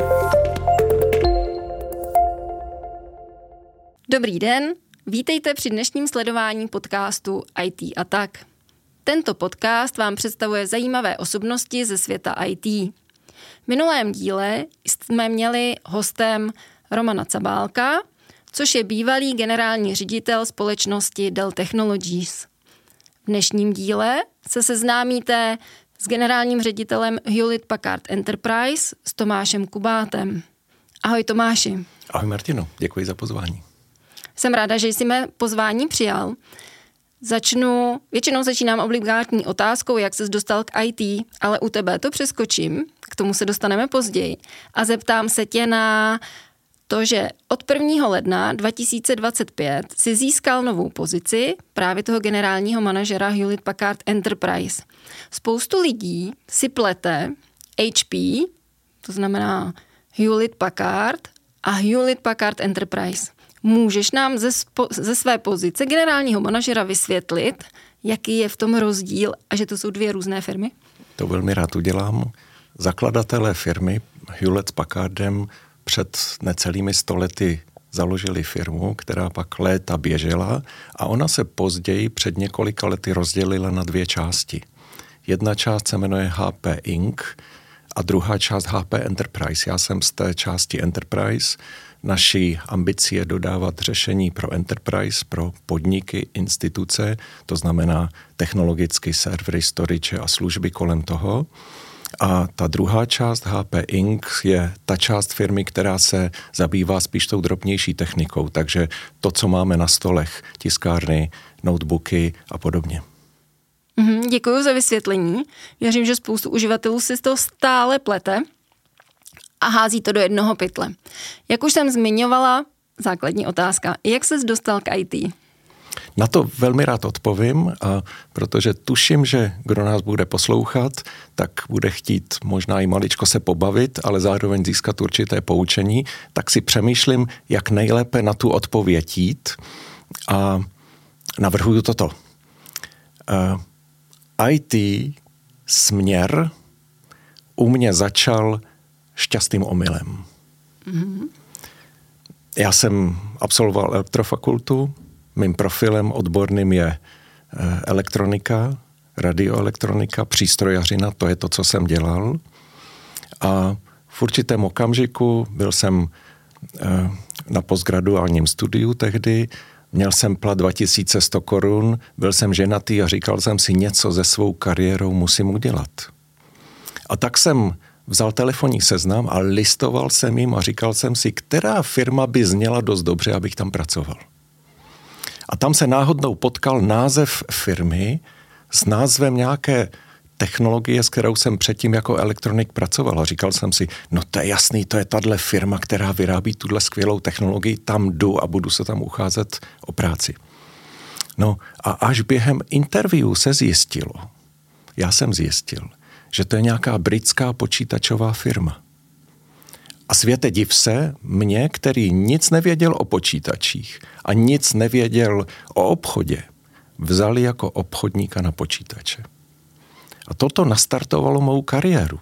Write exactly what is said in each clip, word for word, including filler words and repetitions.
Dobrý den, vítejte při dnešním sledování podcastu í té a tak. Tento podcast vám představuje zajímavé osobnosti ze světa í té. V minulém díle jsme měli hostem Romana Cabálka, což je bývalý generální ředitel společnosti Dell Technologies. V dnešním díle se seznámíte s generálním ředitelem Hewlett Packard Enterprise s Tomášem Kubátem. Ahoj Tomáši. Ahoj Martino, děkuji za pozvání. Jsem ráda, že jsi mé pozvání přijal. Začnu, většinou začínám obligátní otázkou, jak ses dostal k í té, ale u tebe to přeskočím, k tomu se dostaneme později a zeptám se tě na to, že od prvního ledna dva tisíce dvacet pět si získal novou pozici právě toho generálního manažera Hewlett Packard Enterprise. Spoustu lidí si plete há pé, to znamená Hewlett Packard a Hewlett Packard Enterprise. Můžeš nám ze, spo, ze své pozice generálního manažera vysvětlit, jaký je v tom rozdíl a že to jsou dvě různé firmy? To velmi rád udělám. Zakladatelé firmy Hewlett Packardem před necelými stolety založili firmu, která pak léta běžela a ona se později před několika lety rozdělila na dvě části. Jedna část se jmenuje há pé incorporated a druhá část há pé Enterprise. Já jsem z té části Enterprise. Naší ambicí je dodávat řešení pro Enterprise, pro podniky, instituce, to znamená technologicky servery, storage a služby kolem toho. A ta druhá část há pé incorporated je ta část firmy, která se zabývá spíš tou drobnější technikou, takže to, co máme na stolech, tiskárny, notebooky a podobně. Mm, děkuji za vysvětlení. Věřím, že spoustu uživatelů si z toho stále plete a hází to do jednoho pytle. Jak už jsem zmiňovala, základní otázka. Jak ses dostal k í té? Na to velmi rád odpovím, a protože tuším, že kdo nás bude poslouchat, tak bude chtít možná i maličko se pobavit, ale zároveň získat určité poučení, tak si přemýšlím, jak nejlépe na tu odpověď jít a navrhuju toto. Uh, í té směr u mě začal šťastným omylem. Mm-hmm. Já jsem absolvoval elektrofakultu, mým profilem odborným je elektronika, radioelektronika, přístrojařina, to je to, co jsem dělal. A v určitém okamžiku byl jsem na postgraduálním studiu tehdy, měl jsem plat dva tisíce sto korun, byl jsem ženatý a říkal jsem si, něco se svou kariérou musím udělat. A tak jsem vzal telefonní seznam a listoval jsem jim a říkal jsem si, která firma by zněla dost dobře, abych tam pracoval. A tam se náhodnou potkal název firmy s názvem nějaké technologie, s kterou jsem předtím jako elektronik pracoval. A říkal jsem si, no to je jasný, to je tahle firma, která vyrábí tuhle skvělou technologii, tam jdu a budu se tam ucházet o práci. No a až během interview se zjistilo, já jsem zjistil, že to je nějaká britská počítačová firma. A světe div se, mě, který nic nevěděl o počítačích a nic nevěděl o obchodě, vzali jako obchodníka na počítače. A toto nastartovalo mou kariéru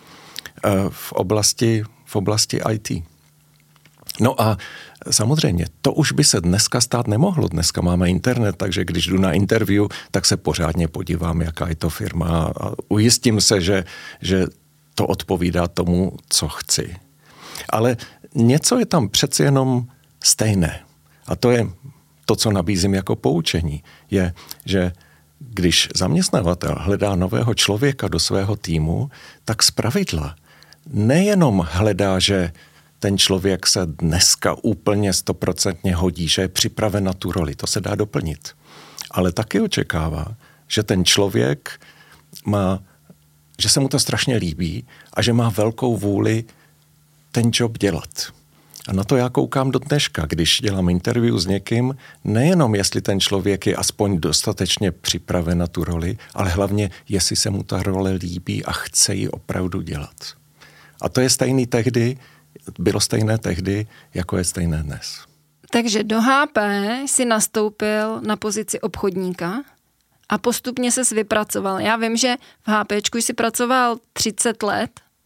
v oblasti, v oblasti í té. No a samozřejmě, to už by se dneska stát nemohlo. Dneska máme internet, takže když jdu na interview, tak se pořádně podívám, jaká je to firma a ujistím se, že, že to odpovídá tomu, co chci. Ale něco je tam přeci jenom stejné. A to je to, co nabízím jako poučení. Je, že když zaměstnavatel hledá nového člověka do svého týmu, tak zpravidla nejenom hledá, že ten člověk se dneska úplně stoprocentně hodí, že je připraven na tu roli. To se dá doplnit. Ale taky očekává, že ten člověk má, že se mu to strašně líbí a že má velkou vůli ten job dělat. A na to já koukám do dneška, když dělám interview s někým, nejenom jestli ten člověk je aspoň dostatečně připraven na tu roli, ale hlavně jestli se mu ta role líbí a chce ji opravdu dělat. A to je stejný tehdy, bylo stejné tehdy, jako je stejné dnes. Takže do há pé si nastoupil na pozici obchodníka a postupně ses vypracoval. Já vím, že v HPčku jsi pracoval třicet let.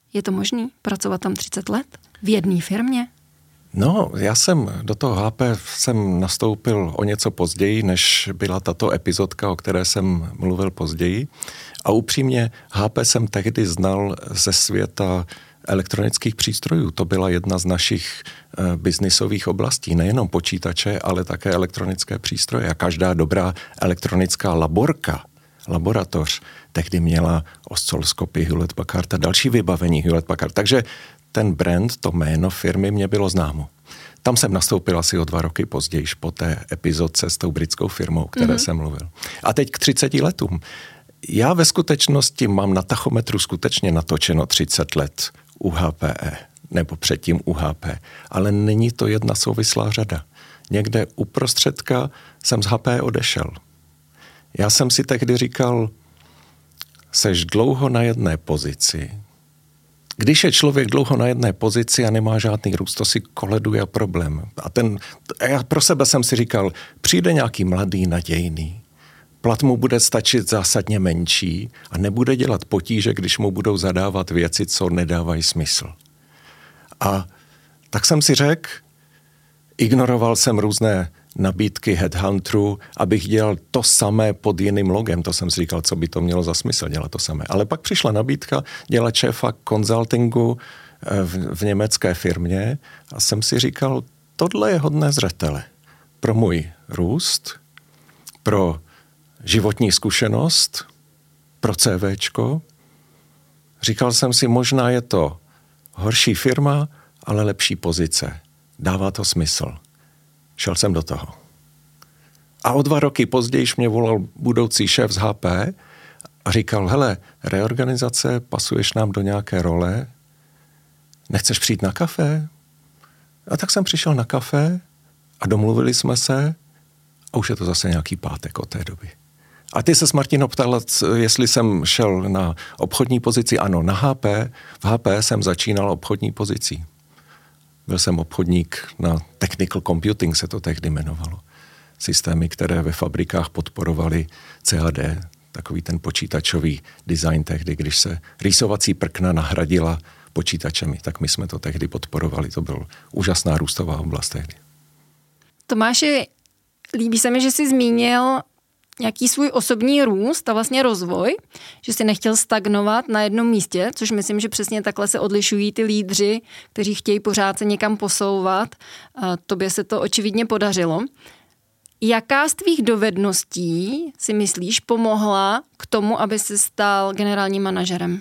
Je to možný pracovat tam třicet let v jedné firmě? No, já jsem do toho H P jsem nastoupil o něco později, než byla tato epizodka, o které jsem mluvil později. A upřímně H P jsem tehdy znal ze světa elektronických přístrojů. To byla jedna z našich e, biznisových oblastí. Nejenom počítače, ale také elektronické přístroje. A každá dobrá elektronická laborka, laboratoř, tehdy měla oscilloskopy Hewlett Packard a další vybavení Hewlett Packard. Takže ten brand, to jméno firmy mě bylo známo. Tam jsem nastoupil asi o dva roky později, po té epizodce s tou britskou firmou, o které mm-hmm. jsem mluvil. A teď k třiceti letům. Já ve skutečnosti mám na tachometru skutečně natočeno třicet let u H P E, nebo předtím u H P, ale není to jedna souvislá řada. Někde uprostředka jsem z H P odešel. Já jsem si tehdy říkal, seš dlouho na jedné pozici. Když je člověk dlouho na jedné pozici a nemá žádný růst, to si koleduje problém. A ten, já pro sebe jsem si říkal, přijde nějaký mladý, nadějný, plat mu bude stačit zásadně menší a nebude dělat potíže, když mu budou zadávat věci, co nedávají smysl. A tak jsem si řekl, ignoroval jsem různé nabídky headhunterů, abych dělal to samé pod jiným logem. To jsem si říkal, co by to mělo za smysl dělat to samé. Ale pak přišla nabídka dělat šéfa konzultingu v, v německé firmě a jsem si říkal, tohle je hodné zřetele pro můj růst, pro životní zkušenost, pro CVčko. Říkal jsem si, možná je to horší firma, ale lepší pozice. Dává to smysl. Šel jsem do toho. A o dva roky později mě volal budoucí šéf z H P a říkal, hele, reorganizace, pasuješ nám do nějaké role, nechceš přijít na kafe? A tak jsem přišel na kafe a domluvili jsme se a už je to zase nějaký pátek od té doby. A ty se s Martino ptala, jestli jsem šel na obchodní pozici. Ano, na H P. V H P jsem začínal obchodní pozicí. Byl jsem obchodník na Technical Computing, se to tehdy jmenovalo. Systémy, které ve fabrikách podporovaly C A D, takový ten počítačový design tehdy, když se rýsovací prkna nahradila počítačemi, tak my jsme to tehdy podporovali. To byla úžasná růstová oblast tehdy. Tomáši, líbí se mi, že jsi zmínil nějaký svůj osobní růst a vlastně rozvoj, že jsi nechtěl stagnovat na jednom místě, což myslím, že přesně takhle se odlišují ty lídři, kteří chtějí pořád se někam posouvat. A tobě se to očividně podařilo. Jaká z tvých dovedností si myslíš pomohla k tomu, aby se stal generálním manažerem?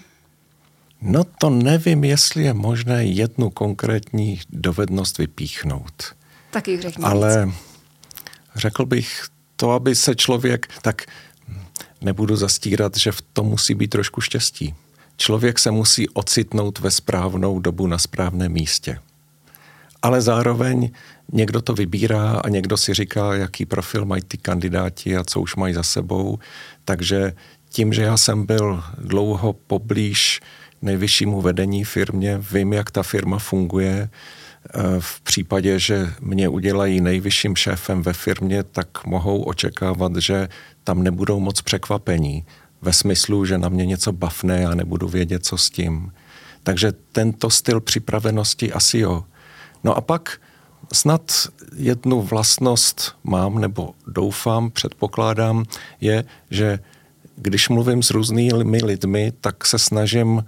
No to nevím, jestli je možné jednu konkrétní dovednost vypíchnout. Tak jich řekni. Ale víc. Řekl bych to, aby se člověk, tak nebudu zastírat, že v tom musí být trošku štěstí. Člověk se musí ocitnout ve správnou dobu na správném místě. Ale zároveň někdo to vybírá a někdo si říká, jaký profil mají ty kandidáti a co už mají za sebou. Takže tím, že já jsem byl dlouho poblíž nejvyššímu vedení firmě, vím, jak ta firma funguje. V případě, že mě udělají nejvyšším šéfem ve firmě, tak mohou očekávat, že tam nebudou moc překvapení. Ve smyslu, že na mě něco bafne a nebudu vědět, co s tím. Takže tento styl připravenosti asi jo. No a pak snad jednu vlastnost mám, nebo doufám, předpokládám, je, že když mluvím s různými lidmi, tak se snažím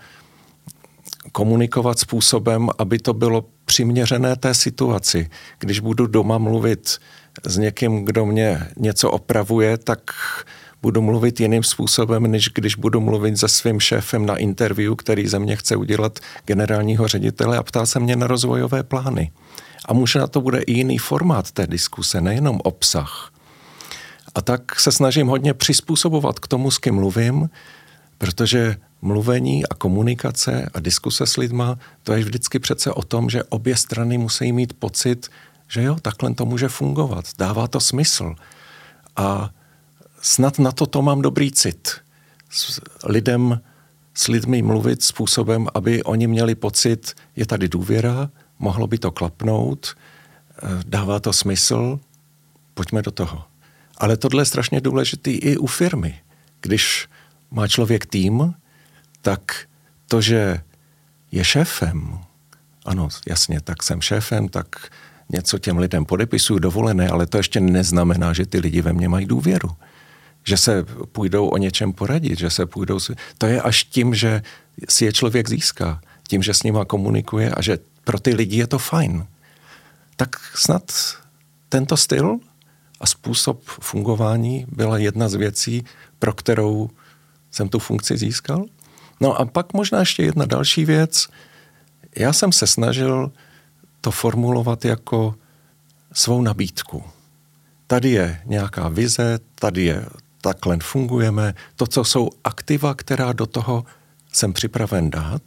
komunikovat způsobem, aby to bylo přiměřené té situaci. Když budu doma mluvit s někým, kdo mě něco opravuje, tak budu mluvit jiným způsobem, než když budu mluvit se svým šéfem na interview, který ze mě chce udělat generálního ředitele a ptá se mě na rozvojové plány. A možná to bude i jiný formát té diskuse, nejenom obsah. A tak se snažím hodně přizpůsobovat k tomu, s kým mluvím, protože mluvení a komunikace a diskuse s lidma, to je vždycky přece o tom, že obě strany musí mít pocit, že jo, takhle to může fungovat, dává to smysl. A snad na to to mám dobrý cit. S lidem, s lidmi mluvit způsobem, aby oni měli pocit, je tady důvěra, mohlo by to klapnout, dává to smysl, pojďme do toho. Ale tohle je strašně důležitý i u firmy. Když má člověk tým, tak to, že je šéfem, ano, jasně, tak jsem šéfem, tak něco těm lidem podepisuju dovolené, ale to ještě neznamená, že ty lidi ve mně mají důvěru. Že se půjdou o něčem poradit, že se půjdou... To je až tím, že si je člověk získá, tím, že s nima komunikuje a že pro ty lidi je to fajn. Tak snad tento styl a způsob fungování byla jedna z věcí, pro kterou jsem tu funkci získal. No a pak možná ještě jedna další věc. Já jsem se snažil to formulovat jako svou nabídku. Tady je nějaká vize, tady je takhle fungujeme. To, co jsou aktiva, která do toho jsem připraven dát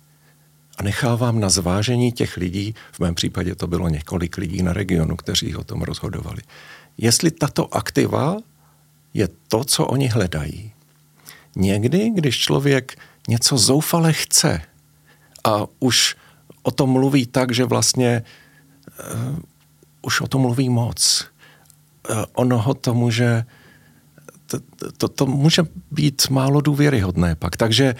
a nechávám na zvážení těch lidí, v mém případě to bylo několik lidí na regionu, kteří o tom rozhodovali. Jestli tato aktiva je to, co oni hledají. Někdy, když člověk něco zoufale chce a už o tom mluví tak, že vlastně uh, už o tom mluví moc. Uh, ono ho to může to, to, to může být málo důvěryhodné pak. Takže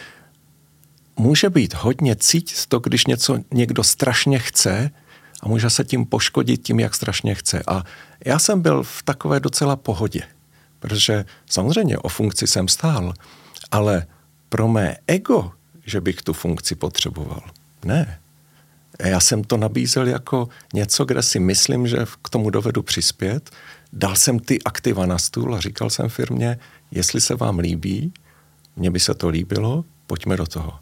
může být hodně cítit to, když něco někdo strašně chce a může se tím poškodit tím, jak strašně chce. A já jsem byl v takové docela pohodě, protože samozřejmě o funkci jsem stál, ale pro mé ego, že bych tu funkci potřeboval, ne. Já jsem to nabízel jako něco, kde si myslím, že k tomu dovedu přispět. Dal jsem ty aktiva na stůl a říkal jsem firmě, jestli se vám líbí, mně by se to líbilo, pojďme do toho.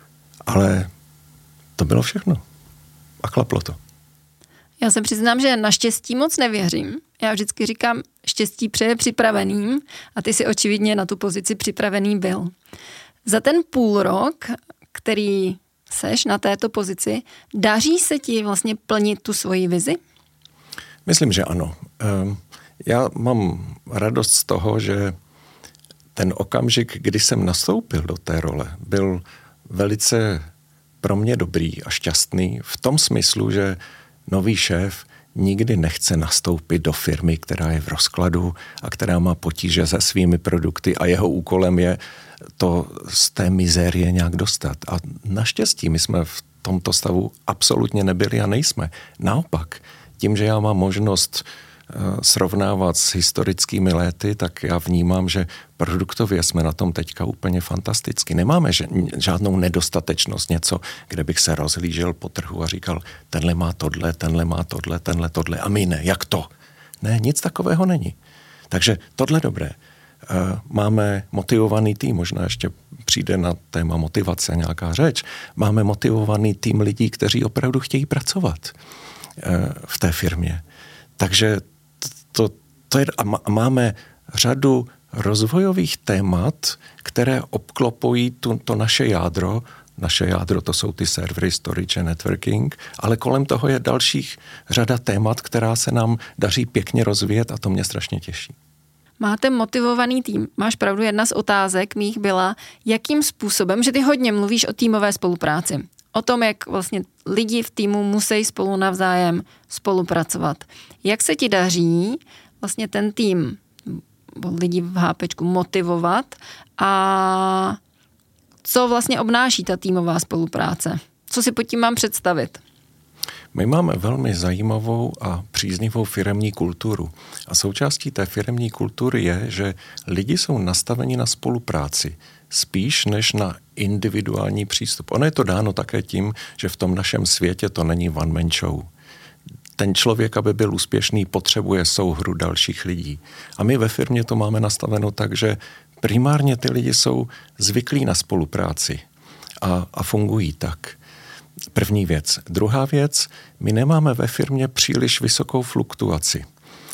Ale to bylo všechno. A klaplo to. Já se přiznám, že na štěstí moc nevěřím. Já vždycky říkám, štěstí přeje připraveným a ty si očividně na tu pozici připravený byl. Za ten půl rok, který seš na této pozici, daří se ti vlastně plnit tu svoji vizi? Myslím, že ano. Já mám radost z toho, že ten okamžik, kdy jsem nastoupil do té role, byl velice pro mě dobrý a šťastný v tom smyslu, že nový šéf nikdy nechce nastoupit do firmy, která je v rozkladu a která má potíže se svými produkty a jeho úkolem je to z té mizérie nějak dostat. A naštěstí my jsme v tomto stavu absolutně nebyli a nejsme. Naopak, tím, že já mám možnost srovnávat s historickými léty, tak já vnímám, že produktově jsme na tom teďka úplně fantasticky. Nemáme žádnou nedostatečnost, něco, kde bych se rozhlížel po trhu a říkal, tenhle má tohle, tenhle má tohle, tenhle tohle a my ne. Jak to? Ne, nic takového není. Takže tohle dobré. Máme motivovaný tým, možná ještě přijde na téma motivace nějaká řeč. Máme motivovaný tým lidí, kteří opravdu chtějí pracovat v té firmě. Takže to, to je, a máme řadu rozvojových témat, které obklopují tu, to naše jádro. Naše jádro to jsou ty servery, storage a networking, ale kolem toho je dalších řada témat, která se nám daří pěkně rozvíjet a to mě strašně těší. Máte motivovaný tým. Máš pravdu, jedna z otázek mých byla, jakým způsobem, že ty hodně mluvíš o týmové spolupráci. O tom, jak vlastně lidi v týmu musí spolu navzájem spolupracovat. Jak se ti daří vlastně ten tým, lidi v hápečku motivovat a co vlastně obnáší ta týmová spolupráce? Co si pod tím mám představit? My máme velmi zajímavou a příznivou firemní kulturu. A součástí té firemní kultury je, že lidi jsou nastaveni na spolupráci spíš než na individuální přístup. Ono je to dáno také tím, že v tom našem světě to není one man show. Ten člověk, aby byl úspěšný, potřebuje souhru dalších lidí. A my ve firmě to máme nastaveno tak, že primárně ty lidi jsou zvyklí na spolupráci a, a fungují tak. První věc. Druhá věc, my nemáme ve firmě příliš vysokou fluktuaci.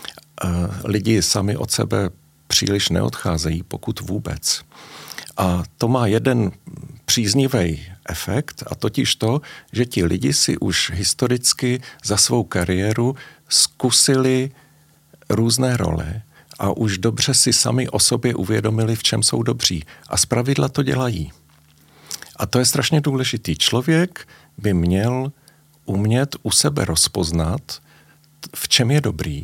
Lidi sami od sebe příliš neodcházejí, pokud vůbec. A to má jeden příznivý efekt, a totiž to, že ti lidi si už historicky za svou kariéru zkusili různé role a už dobře si sami o sobě uvědomili, v čem jsou dobří. A zpravidla to dělají. A to je strašně důležitý. Člověk by měl umět u sebe rozpoznat, v čem je dobrý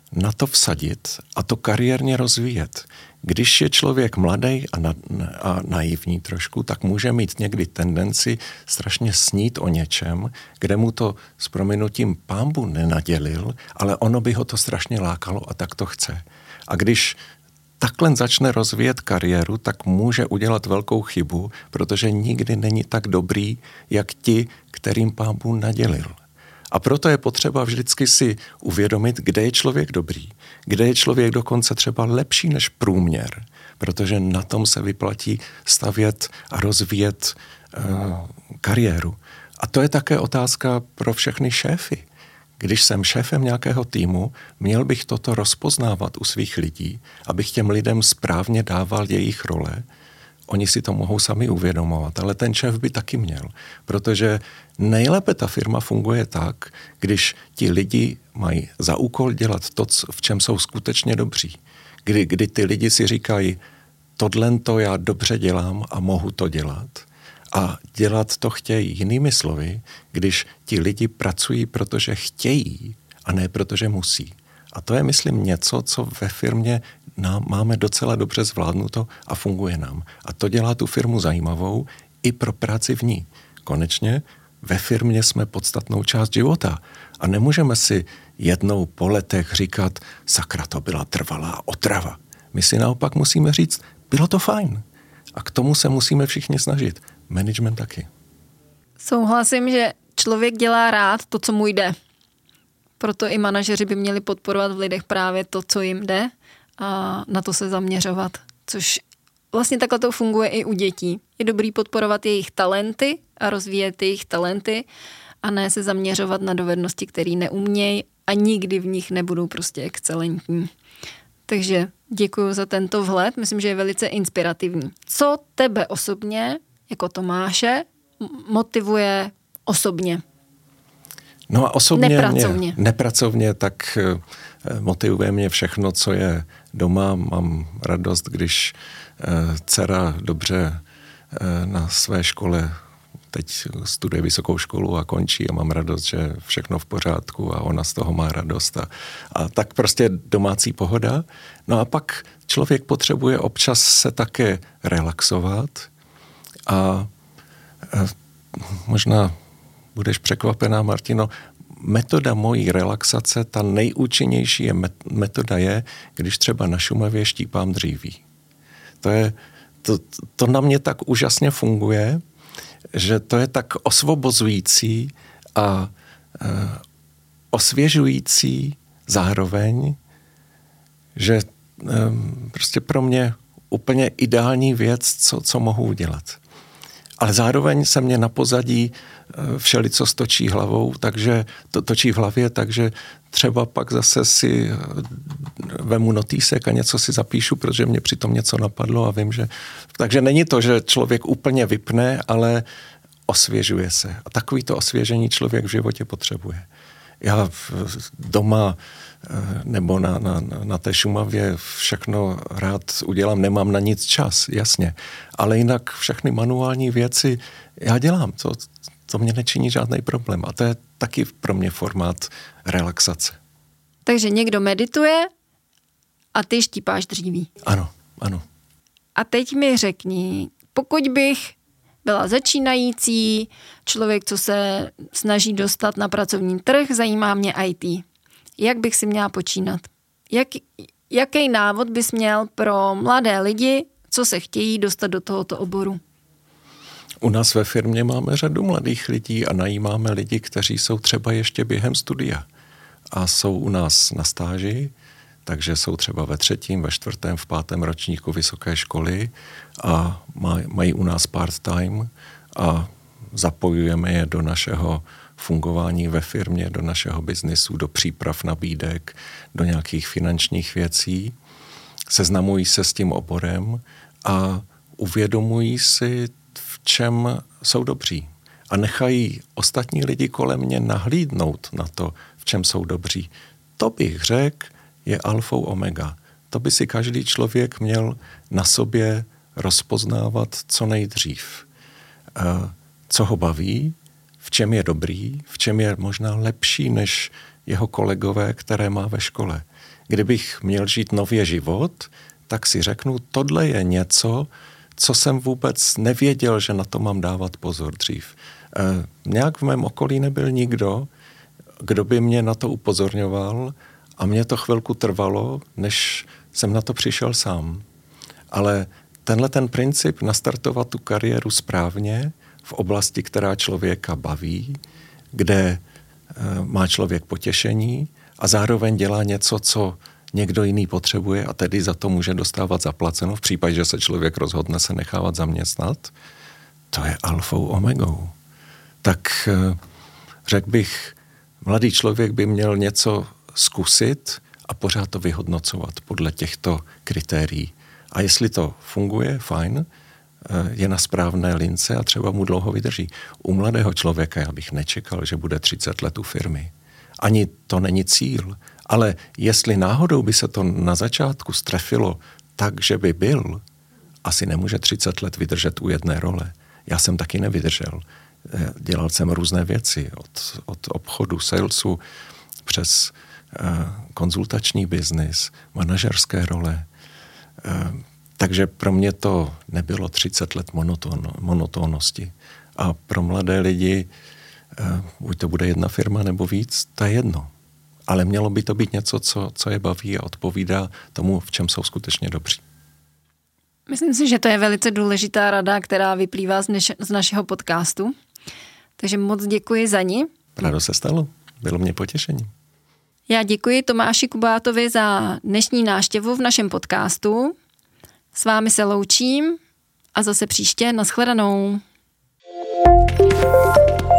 na to vsadit a to kariérně rozvíjet. Když je člověk mladý a, na, a naivní trošku, tak může mít někdy tendenci strašně snít o něčem, kde mu to s prominutím pánbu nenadělil, ale ono by ho to strašně lákalo a tak to chce. A když takhle začne rozvíjet kariéru, tak může udělat velkou chybu, protože nikdy není tak dobrý, jak ti, kterým pánbu nadělil. A proto je potřeba vždycky si uvědomit, kde je člověk dobrý, kde je člověk dokonce třeba lepší než průměr, protože na tom se vyplatí stavět a rozvíjet uh, kariéru. A to je také otázka pro všechny šéfy. Když jsem šéfem nějakého týmu, měl bych toto rozpoznávat u svých lidí, abych těm lidem správně dával jejich role. Oni si to mohou sami uvědomovat, ale ten šéf by taky měl, protože nejlépe ta firma funguje tak, když ti lidi mají za úkol dělat to, v čem jsou skutečně dobří. Kdy, kdy ty lidi si říkají, tohle to já dobře dělám a mohu to dělat. A dělat to chtějí. Jinými slovy, když ti lidi pracují, protože chtějí a ne protože musí. A to je, myslím, něco, co ve firmě nám máme docela dobře zvládnuto a funguje nám. A to dělá tu firmu zajímavou i pro práci v ní. Konečně ve firmě jsme podstatnou část života a nemůžeme si jednou po letech říkat, sakra, to byla trvalá otrava. My si naopak musíme říct, bylo to fajn. A k tomu se musíme všichni snažit. Management taky. Souhlasím, že člověk dělá rád to, co mu jde. Proto i manažeři by měli podporovat v lidech právě to, co jim jde a na to se zaměřovat. Což vlastně takhle to funguje i u dětí. Je dobrý podporovat jejich talenty a rozvíjet jejich talenty a ne se zaměřovat na dovednosti, které neumějí a nikdy v nich nebudou prostě excelentní. Takže děkuji za tento vhled, myslím, že je velice inspirativní. Co tebe osobně, jako Tomáše, motivuje osobně? No a osobně nepracovně. Mě, nepracovně, tak motivuje mě všechno, co je doma. Mám radost, když dcera dobře na své škole teď studuje vysokou školu a končí a mám radost, že všechno v pořádku a ona z toho má radost. A, a tak prostě domácí pohoda. No a pak člověk potřebuje občas se také relaxovat a, a možná budeš překvapená, Martino, metoda mojí relaxace, ta nejúčinnější je metoda je, když třeba na Šumavě štípám dříví. To je, to, to na mě tak úžasně funguje, že to je tak osvobozující a, a osvěžující zároveň, že um, prostě pro mě úplně ideální věc, co, co mohu udělat. Ale zároveň se mě na pozadí všelico stočí hlavou, takže to točí v hlavě, takže třeba pak zase si vemu notýsek a něco si zapíšu, protože mě přitom něco napadlo a vím, že... Takže není to, že člověk úplně vypne, ale osvěžuje se. A takový to osvěžení člověk v životě potřebuje. Já doma nebo na, na, na té Šumavě všechno rád udělám, nemám na nic čas, jasně. Ale jinak všechny manuální věci já dělám, to, to mě nečiní žádný problém. A to je taky pro mě formát relaxace. Takže někdo medituje a ty štípáš dříví. Ano, ano. A teď mi řekni, pokud bych byla začínající člověk, co se snaží dostat na pracovní trh, zajímá mě í té. Jak bych si měla počínat? Jak, jaký návod bys měl pro mladé lidi, co se chtějí dostat do tohoto oboru? U nás ve firmě máme řadu mladých lidí a najímáme lidi, kteří jsou třeba ještě během studia a jsou u nás na stáži, takže jsou třeba ve třetím, ve čtvrtém, v pátém ročníku vysoké školy a maj, mají u nás part-time a zapojujeme je do našeho fungování ve firmě, do našeho biznisu, do příprav nabídek, do nějakých finančních věcí. Seznamují se s tím oborem a uvědomují si, v čem jsou dobří. A nechají ostatní lidi kolem mě nahlídnout na to, v čem jsou dobří. To bych řekl, je alfou omega. To by si každý člověk měl na sobě rozpoznávat co nejdřív. Co ho baví, v čem je dobrý, v čem je možná lepší než jeho kolegové, které má ve škole. Kdybych měl žít nově život, tak si řeknu, tohle je něco, co jsem vůbec nevěděl, že na to mám dávat pozor dřív. E, nějak v mém okolí nebyl nikdo, kdo by mě na to upozorňoval a mě to chvilku trvalo, než jsem na to přišel sám. Ale tenhle ten princip nastartovat tu kariéru správně v oblasti, která člověka baví, kde e, má člověk potěšení a zároveň dělá něco, co někdo jiný potřebuje a tedy za to může dostávat zaplaceno v případě, že se člověk rozhodne se nechávat zaměstnat, to je alfou omegou. Tak řekl bych, mladý člověk by měl něco zkusit a pořád to vyhodnocovat podle těchto kritérií. A jestli to funguje, fajn, je na správné lince a třeba mu dlouho vydrží. U mladého člověka já bych nečekal, že bude třicet let u firmy. Ani to není cíl. Ale jestli náhodou by se to na začátku strefilo tak, že by byl, asi nemůže třicet let vydržet u jedné role. Já jsem taky nevydržel. Dělal jsem různé věci, od, od obchodu, salesu, přes uh, konzultační biznis, manažerské role. Uh, takže pro mě to nebylo třicet let monoton, monotónnosti. A pro mladé lidi, uh, buď to bude jedna firma nebo víc, to je jedno. Ale mělo by to být něco, co, co je baví a odpovídá tomu, v čem jsou skutečně dobří. Myslím si, že to je velice důležitá rada, která vyplývá z, než, z našeho podcastu. Takže moc děkuji za ní. Rádo se stalo. Bylo mě potěšením. Já děkuji Tomáši Kubátovi za dnešní návštěvu v našem podcastu. S vámi se loučím a zase příště. Nashledanou.